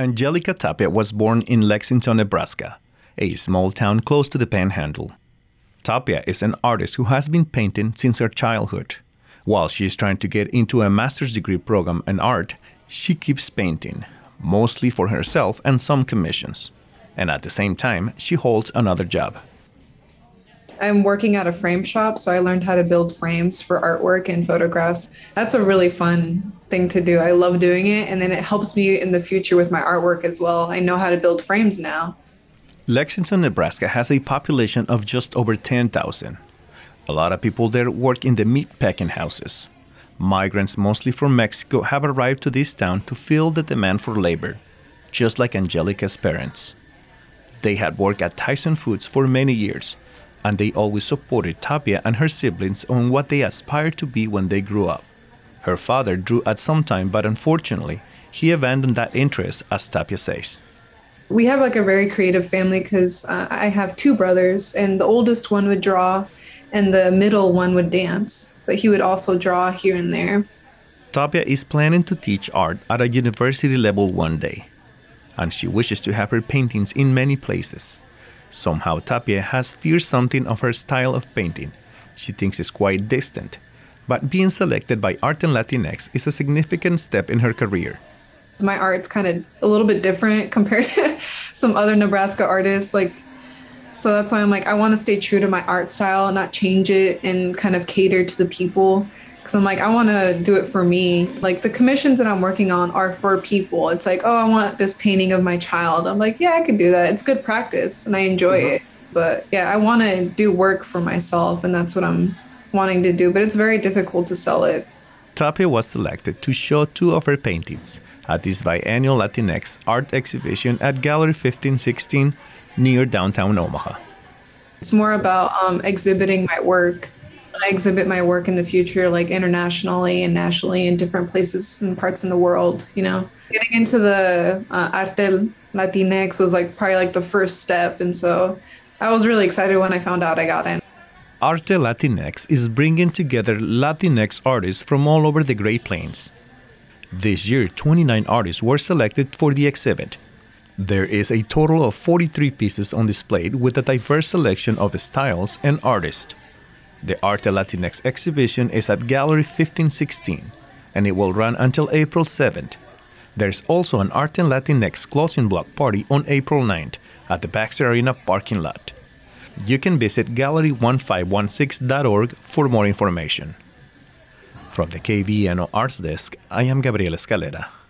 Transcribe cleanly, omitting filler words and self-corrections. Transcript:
Angelica Tapia was born in Lexington, Nebraska, a small town close to the Panhandle. Tapia is an artist who has been painting since her childhood. While she is trying to get into a master's degree program in art, she keeps painting, mostly for herself and some commissions. And at the same time, she holds another job. I'm working at a frame shop, so I learned how to build frames for artwork and photographs. That's a really fun thing to do. I love doing it, and then it helps me in the future with my artwork as well. I know how to build frames now. Lexington, Nebraska has a population of just over 10,000. A lot of people there work in the meat packing houses. Migrants, mostly from Mexico, have arrived to this town to fill the demand for labor, just like Angelica's parents. They had worked at Tyson Foods for many years, and they always supported Tapia and her siblings on what they aspired to be when they grew up. Her father drew at some time, but unfortunately, he abandoned that interest, as Tapia says. We have like a very creative family because I have two brothers, and the oldest one would draw, and the middle one would dance, but he would also draw here and there. Tapia is planning to teach art at a university level one day, and she wishes to have her paintings in many places. Somehow Tapia has feared something of her style of painting. She thinks it's quite distant, but being selected by Arte Latinx is a significant step in her career. My art's kind of a little bit different compared to some other Nebraska artists. So that's why I'm I want to stay true to my art style and not change it and kind of cater to the people. Because I'm I want to do it for me. The commissions that I'm working on are for people. It's oh, I want this painting of my child. I'm yeah, I can do that. It's good practice and I enjoy it. But yeah, I want to do work for myself, and that's what I'm wanting to do. But it's very difficult to sell it. Tapia was selected to show two of her paintings at this biennial Latinx art exhibition at Gallery 1516 near downtown Omaha. It's more about exhibiting my work. I exhibit my work in the future, internationally and nationally in different places and parts in the world, Getting into the Arte Latinx was probably the first step. And so I was really excited when I found out I got in. Arte Latinx is bringing together Latinx artists from all over the Great Plains. This year, 29 artists were selected for the exhibit. There is a total of 43 pieces on display with a diverse selection of styles and artists. The Arte Latinx exhibition is at Gallery 1516, and it will run until April 7th. There's also an Arte Latinx closing block party on April 9th at the Baxter Arena parking lot. You can visit gallery1516.org for more information. From the KVNO Arts Desk, I am Gabriel Escalera.